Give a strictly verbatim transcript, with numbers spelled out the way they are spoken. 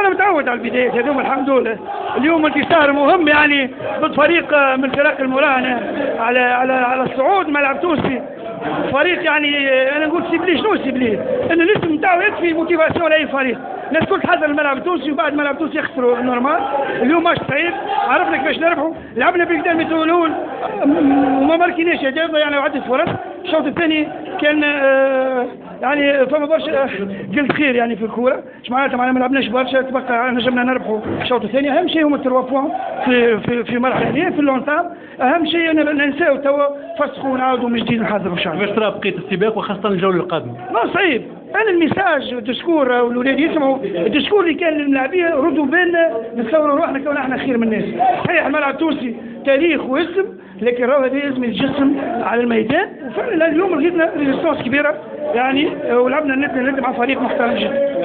انا متعود على البدايات هذوما الحمد لله. اليوم انتصار مهم يعني ضد فريق من فرق المراهنه على على على الصعود ملعب تونسي. فريق يعني انا نقول سيبلي شنو سيبلي؟ ان الاسم نتاعو يكفي موتيفاسيون لاي فريق. الناس كل تحضر الملعب التونسي وبعد الملعب التونسي يخسروا نورمال. اليوم ماتش صعيب، عرفنا كيفاش نربحوا، لعبنا بالقدام يتولون وما ماركيناش اهداف، ضيعنا عده فرص. الشوط الثاني كان آه يعني فما برشا قلت خير يعني في الكوره، اش معناتها معناها ما لعبناش برشا، تبقى نجمنا نربحوا الشوط الثاني. اهم شيء هما الثلاث بوان في في في مرحله في اللونتام. اهم شيء ان ننساو توا فسخوا ونعاودوا من جديد نحضروا شهر. كيفاش ترى بقيه السباق وخاصه الجوله القادمه؟ ما صعيب. انا الميساج الدسكور والولاد يسمعوا الدسكور اللي كان للاعبين، ردوا بالنا نتصوروا روحنا كون احنا خير من الناس. صحيح الملعب التونسي تاريخ واسم، لكن راهو هذا لازم يتجسم على الميدان. وفعلا اليوم لقينا ريزيستونس كبيره يعني، ولعبنا ندنا مع فريق محترم جدا.